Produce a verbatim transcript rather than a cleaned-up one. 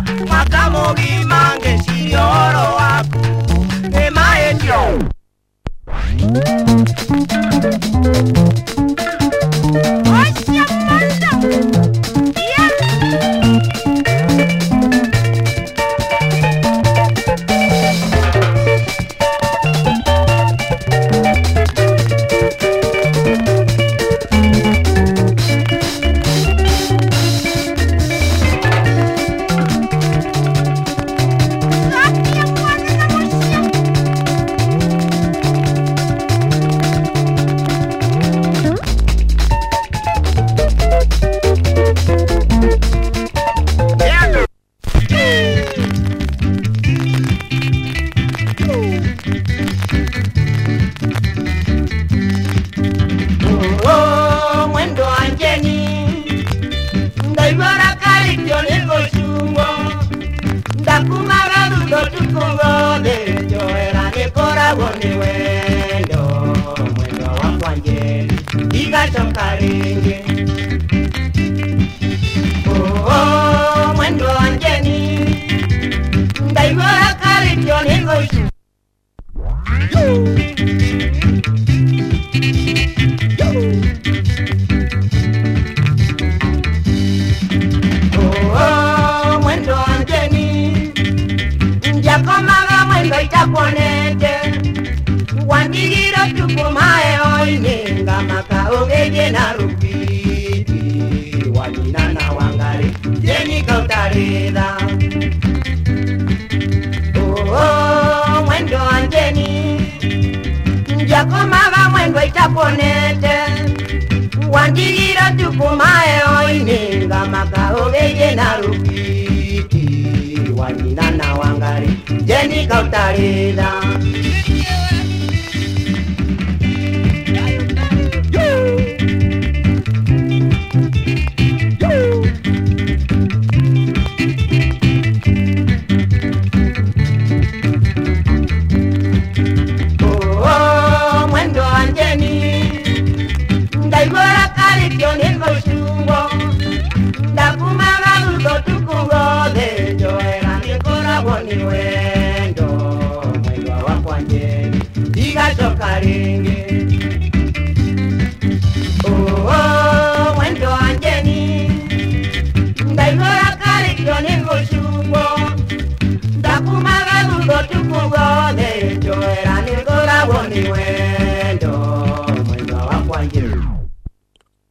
mwaka mugima ngeciria ũhoro waku nĩ mahĩtia. Oh, mwendo anjeni ndaigora karitio nigoichu. Oh, mwendo anjeni njakomaga mwendo itaponete wandigiro tukumae oine ngamaka ogeje na rupiti wanina na wangari jeni kautarida. Oh, mwendo anjeni njakomaga mwendo itaponete wandigiro tukumae oine ngamaka ogeje na rupiti wanina na wangari jeni kautarida. Ndaigora karitio nigoichungo ndakumaga rugo tukugothe njoera nikoragwo ni wendo mwendo wakwa njeni igacoka ringi. Oh, mwendo anjeni ndaigora karitio nigoichungo ndakumaga rugo tukugothe njoera nikoragwo ni wendo